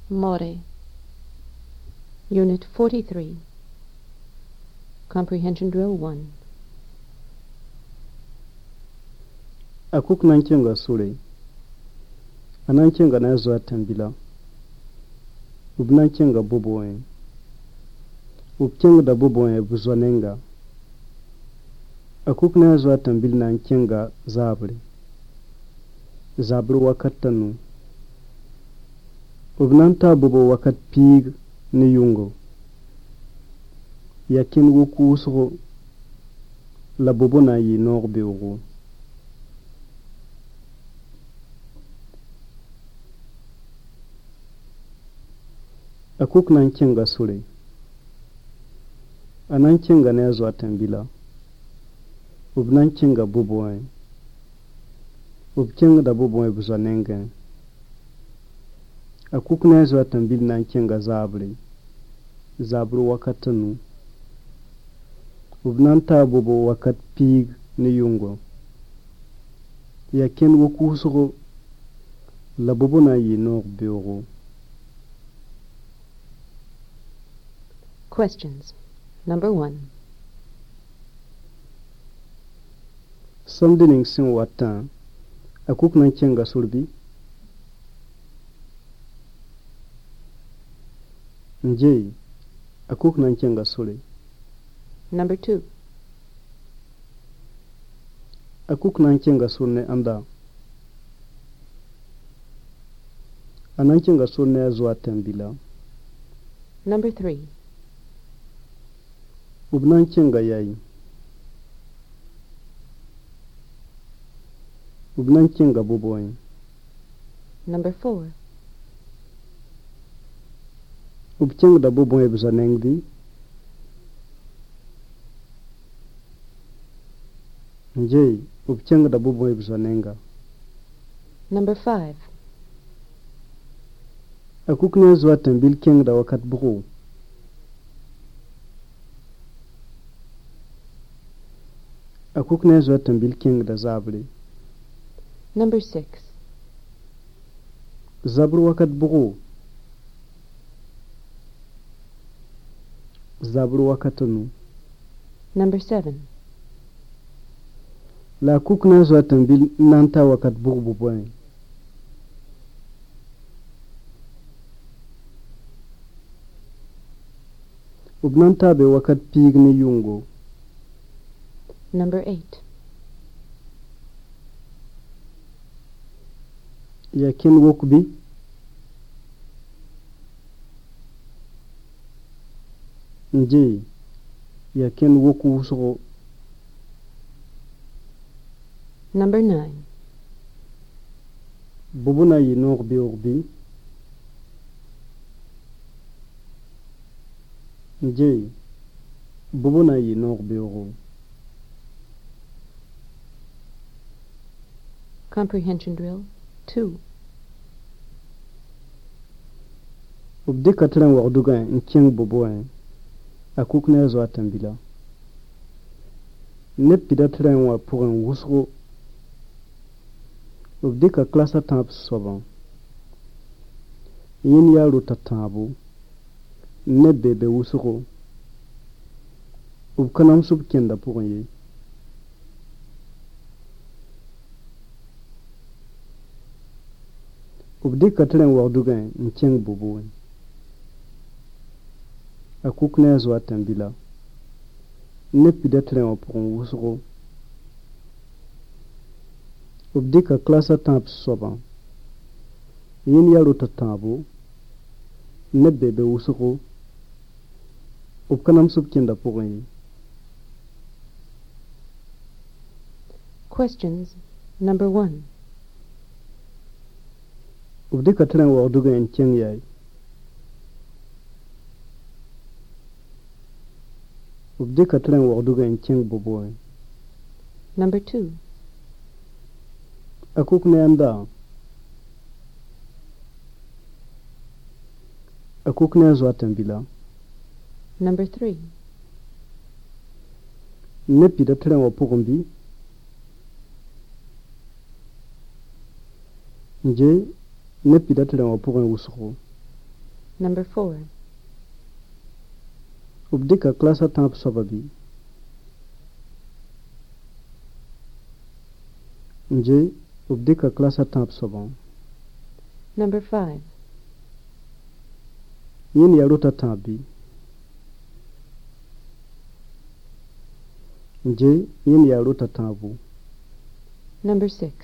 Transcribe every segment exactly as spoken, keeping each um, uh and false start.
More. Unit forty-three. Comprehension Drill one. Akuk nanchenga sule. Ananchenga nazo atambila. Ubnanchenga buboe. Ubchenga da buboe buzwanenga. Akuk nazo atambil nanchenga zabri. Zabri wakatanu. Ubnanta bubo wakat pig ni yungo. Yakin wuku usro la bubo na yi norbe ugu. Akuk nanchenga sule. Ananchenga nazo atambila. Ubnanchenga buboe. Ubchenga da buboe buzwanenga. Akuk nazo atambil nanchenga zabri. Zabri wakatanu. Ubnanta bubo wakat pig ni yungo. Yakin wuku usro la bubo na yi norbe ugu. Questions. Number one. Samdining sin watan. Akuk nanchenga surbi. Nje. Akuk nanchenga sule. Number two. Akuk nanchenga surne anda. Ananchenga surne azo atambila. Number three. Ubnanchenga yai. Ubnanchenga buboe. Number four. Ubchenga da buboe buzanengdi. Nje, ubchenga da buboe buzanenga. Number five. Akuk nazo atambil kenga da wakat bugu. Akuk nazo atambil kenga da zabri. Number six. Zabri wakat bugu. Zabri wakatanu. Number seven. La akuk nazo atambil nanta wakat bugu buboe. Ubnanta be wakat pig ni yungo. Number eight. Yakin wokbi. Nje. Yakin woku usro. Number nine. Bubuna yi norbi urbi. Nje. Bubuna yi norbi uru. Comprehension Drill two. Ubdi katran warduga ncheng buboe. Akuk nazo atambila. Nepida tren wa pour un wusro. Ubdi ka klasa tamp soban. Yin yaro tatabu. Ne bebe wusro. Ubkanam sub kenda pour ye. Ubdi katren warduga ncheng buboe. Akuk nazo atambila. Nepida tren wa pour un wusro. Ubdi ka klasa tamp soban. Yin yaro tatabu. Ne bebe wusro. Ubkanam sub kenda pour ye. Questions. Number one. Ubdi katren warduga ncheng yai. Ubdi katren warduga ncheng buboe. Number two. Akuk ne anda. Akuk ne zo atambila. Number three. Nepida tren wa pugumbi. Nje nepida tren wa pugun wusro. Number four. Ubdika klasa tamp sobabi. Nje ubdika klasa tamp sobon. Number five. Yin yaruta tambi. Nje yin yaruta tambu. Number six.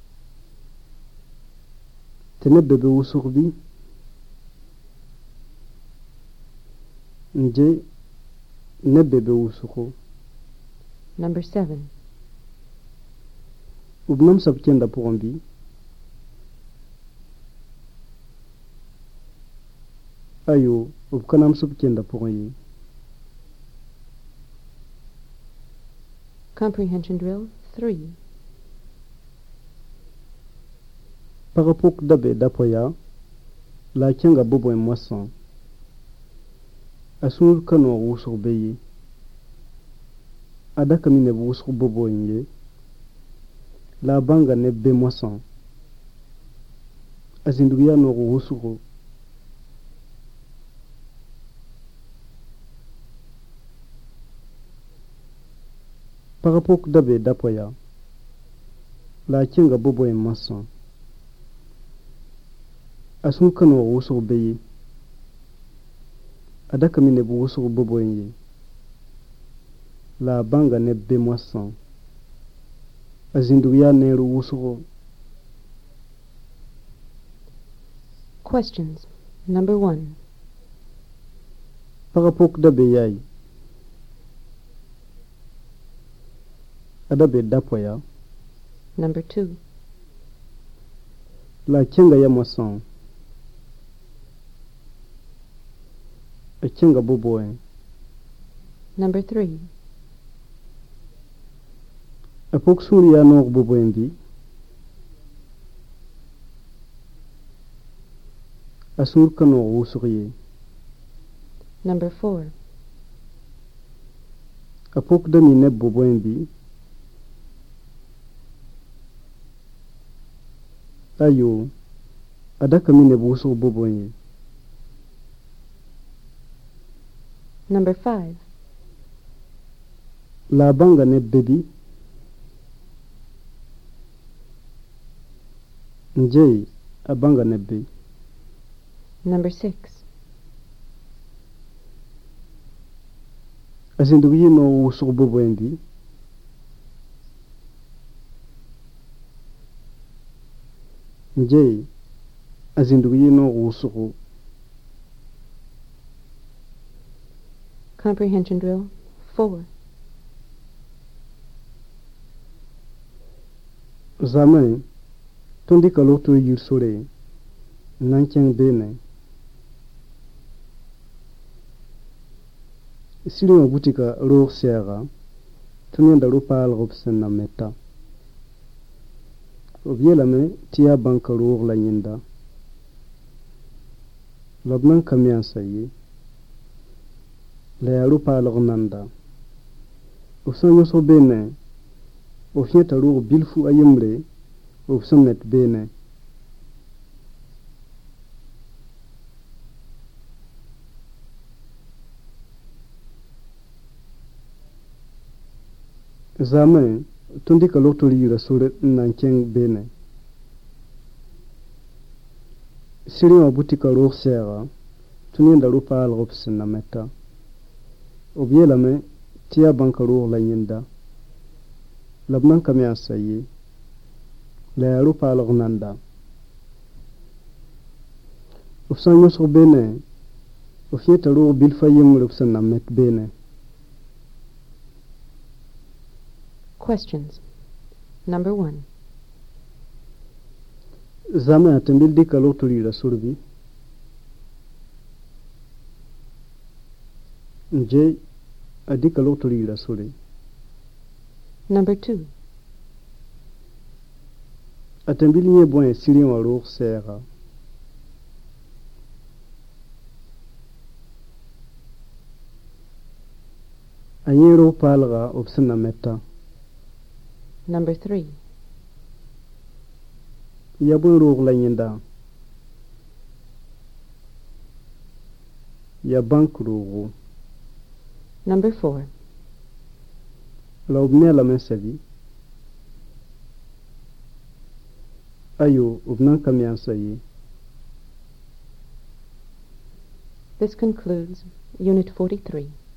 Tene bebe usurbi. Nje ne bebe usuru. Number seven. Ubnam sabtienda pourombi. Ayo ubkanam sabtienda pourombi. Comprehension drill three. Parapok dabe dapoya. La kenga bobo en moisson. Asul kano wusur beye. Adaka mine wusur bobo inye. La banga ne be moisson. Azinduya no wusuru. Parapok dabe dapoya. La kenga bobo en moisson. Asul kano wusur beye. Adaka mine wusuru bobo inye. La banga ne be moisson. Azinduya neru wusuru. Questions. Number one. Parapok dabe yai. Adabe dapoya. Number two. La kenga ya moisson. A kenga boboe. Number three. A pok suriya no boboendi. A sur kano wusuriye. Number four. A pok dami ne boboendi. Ayo adaka mine wusur boboe. Number five. La banga ne bebi. Nje abanga ne be. Number six. Azinduye no wusur boboendi. Nje azinduye no wusuru. Comprehension drill four. Zaman tundi kalotu yursure. Nancheng bene. Silima butika roog sera. Tunenda rupal robsen na meta. Obielame tia banka roog la nyinda. Labnan kamian saye. La ya rupal nanda. Ofsan yoso bene. Ofnyeta roog bilfu ayimre. Ofsan net bene. Zaman tundi kalotu yura sure nancheng bene. Silima butika roog sera. Tunenda rupal robsen na meta. Obielame tia banka roog la nyinda. Labnan kamian saye. La ya rupal nanda. Ofsan yoso bene. Ofnyeta roog bilfa yimre ofsan na met bene. Questions. Number one. Zaman atembil di kalotu yura surbi. Nje adi kalotu yura suri. Number two. Atembil nye bwen silima roog sera. Anyero palga obsena meta. Number three. Yabun roog la nyinda. ya bank rugu. Number four. La ubnia la mesavi. Ayo ubnan kamyansa yi. This concludes Unit forty-three.